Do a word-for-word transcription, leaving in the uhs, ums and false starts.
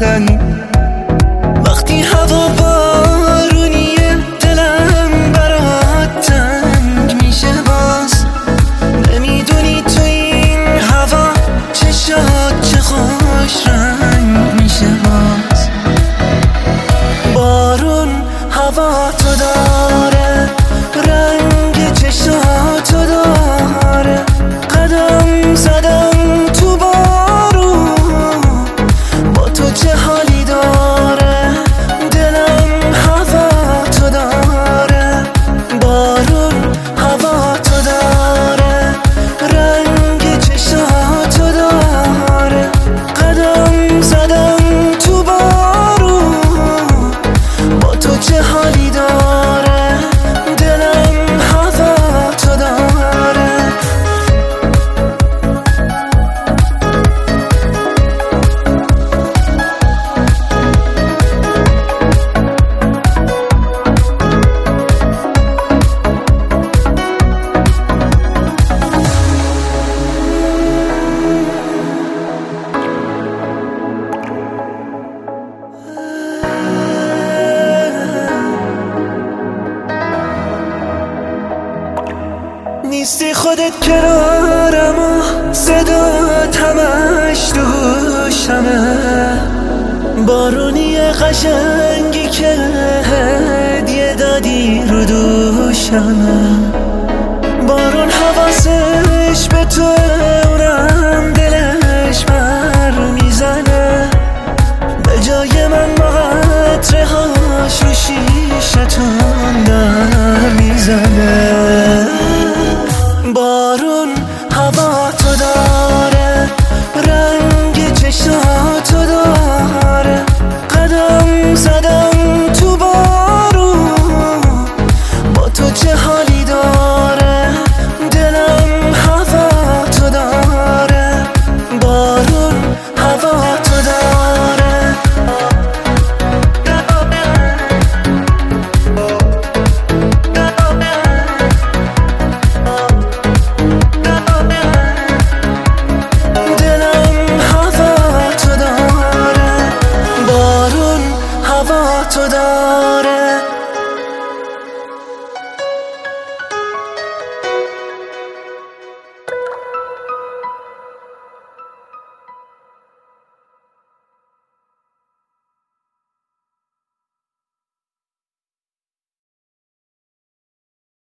زدن. وقتی هوا بارونیه دلم برات تنگ میشه باز. نمیدونی تو این هوا چشات چه خوش رنگ میشه باز. بارون هوا تو داره، رنگ چشاتو داره. قدم زدم تو بارون، با تو چه حالی داره. دلم هوا تو داره، بارون هوا تو داره. رنگ چشاتو داره. قدم زدم تو بارون، با تو چه حالی داره. دلم هوا تو داره. نیستی خودت کنارم و صدات همش تو گوشمه. بارونی قشنگی که هدیه دادی رو دوشمه. بارون حواسش به تو، اونم دلش بر میزنه. به جای من با قطره ها